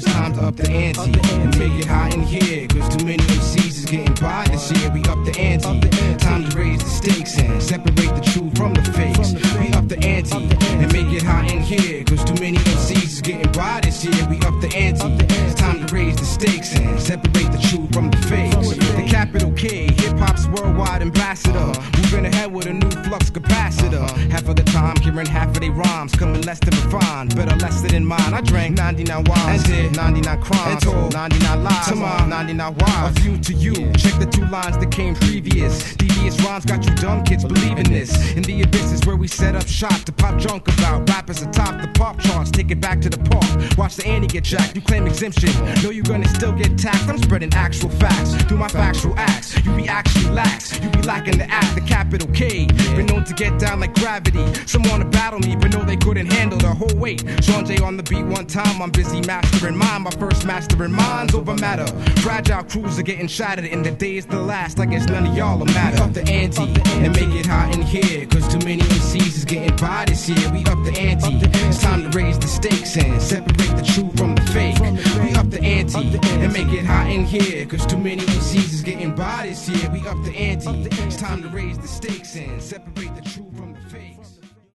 time to up the ante and make it hot in here, cause too many MCs is getting by this year. We up the ante, time to raise the stakes and separate the truth from the fakes. We up the ante and make it hot in here, cause too many MCs is getting by this year. We up the ante, it's time to raise the stakes and separate the truth from the fakes. The capital K, hip-hop's worldwide ambassador, moving ahead with a new flux capacitor. Half of the time hearing half of they rhymes, coming less than refined, better lesser than mine. I drank 99 wines and did 99 crimes and told 99 lies to my 99 wives. A few to you, check the 2 lines that came previous. Devious rhymes got you dumb kids believing this. In the abyss is where we set up shop to pop junk about rappers atop the pop charts. Take it back to the park, watch the ante get jacked. You claim exemption, know you're gonna still get taxed. I'm spreading actual facts through my factual acts. You be actually lax, you be lacking the act. The capital K, been known to get down like gravity. Some wanna battle me, but know they couldn't handle the whole weight. Sean J on the beat one time, I'm busy mastering mine. My first mastering minds over matter. Fragile crews are getting shattered, and the days to last. I guess none of y'all will matter. Up the ante and make it hot in here, cause too many MCs is getting by this year. We up the ante, it's time to raise the stakes and separate the truth from the fake. We up the ante and make it hot in here, cause too many MCs is getting by this year. We up the ante, it's time to raise the stakes and separate the truth from the fake.